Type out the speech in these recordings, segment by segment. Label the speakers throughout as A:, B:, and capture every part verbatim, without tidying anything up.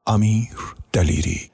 A: امیر دلیری.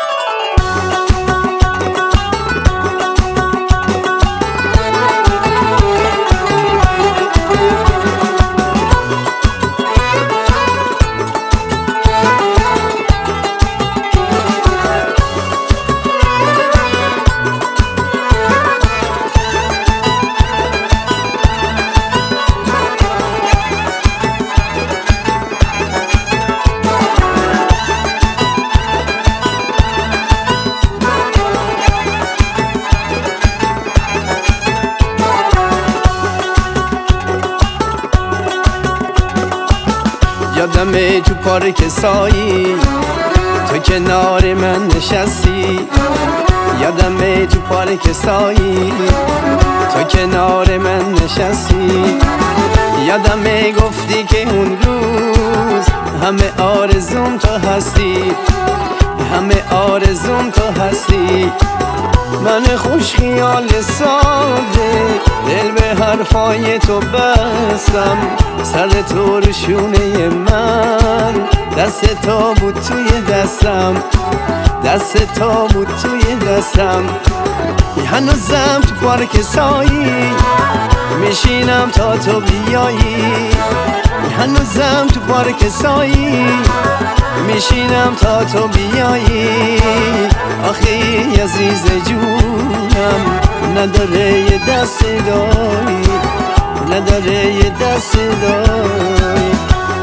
B: یادمه تو پارک سایی تو کنار من نشستی. یادمه تو پارک سایی تو کنار من نشستی. یادمه گفتی که اون روز همه آرزوم تو هستی، همه آرزوم تو هستی. من خوش خیال ساده دل به حرفای تو بستم، سر تو رو شونه من، دست تو بود توی دستم، دست تو بود توی دستم. هنوزم تو پارک سایی میشینم تا تو بیایی. هنوزم تو پارک سایی میشینم تا تو بیایی. آخی عزیز جونم نداره یه دست دایی، نداره یه دست دایی.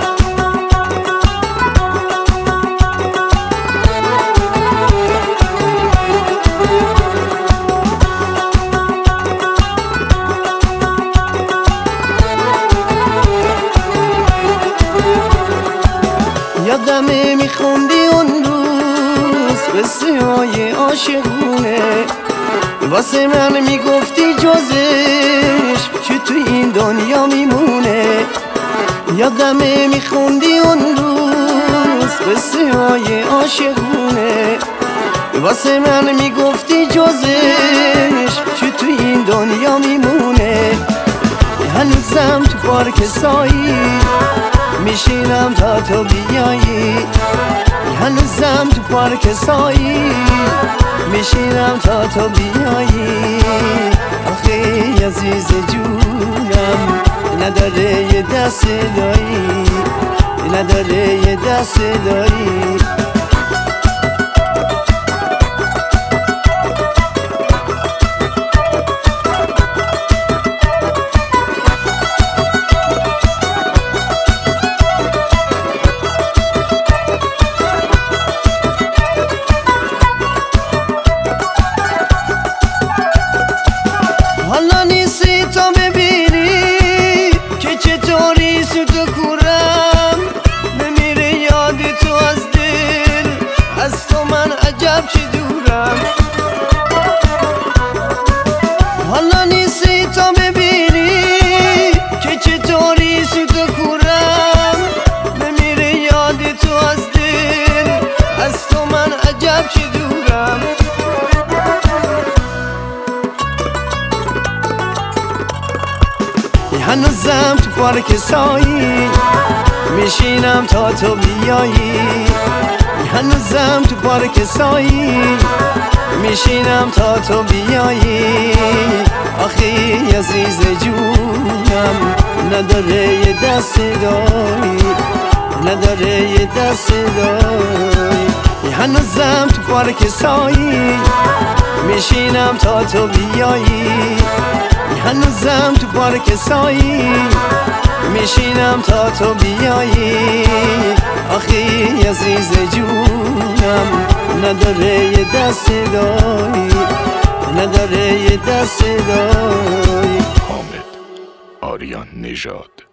B: یادمه میخوندی اون روز قصه های عاشقونه، واسه من میگفتی جزش چه تو این دنیا میمونه. یادمه میخوندی اون روز قصه های عاشقونه، واسه من میگفتی جزش چه تو این دنیا میمونه. هنوزم تو پارک سایی میشینم تا تو بیایی. هنوزم تو پارک سایی میشینم تا تو بیایی. آخه عزیز جونم نداره یه دست دایی، نداره یه دست دایی. حالا نیستی تا ببینی که چطوری سوت و کورم بمیره یاد تو از دل، از تو من عجب چه دورم. حالا نیستی تا ببینی که چطوری سوت و کورم بمیره یاد تو از دل، از تو من عجب چه دورم. هنوزم تو پارک سایی میشینم تا تو بیایی. هنوزم تو پارک سایی میشینم تا تو بیایی. آخی عزیز جونم نداره یه دست دایی، نداره یه دست دایی. هنوزم تو پارک سایی میشینم تا تو بیایی. هنوزم تو پارک سایی میشینم تا تو بیایی. آخی عزیز جونم نداره یه دست دایی، نداره یه دست دایی.
A: حامد آریان نژاد.